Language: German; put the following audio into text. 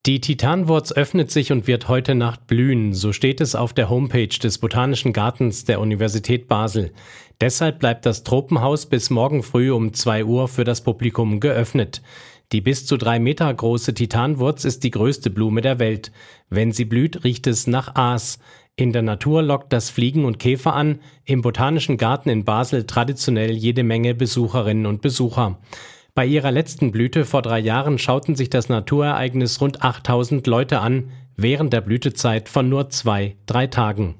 Die Titanwurz öffnet sich und wird heute Nacht blühen, so steht es auf der Homepage des Botanischen Gartens der Universität Basel. Deshalb bleibt das Tropenhaus bis morgen früh um 2 Uhr für das Publikum geöffnet. Die bis zu 3 Meter große Titanwurz ist die größte Blume der Welt. Wenn sie blüht, riecht es nach Aas. In der Natur lockt das Fliegen und Käfer an, im Botanischen Garten in Basel traditionell jede Menge Besucherinnen und Besucher. Bei ihrer letzten Blüte vor 3 Jahren schauten sich das Naturereignis rund 8000 Leute an, während der Blütezeit von nur 2-3 Tagen.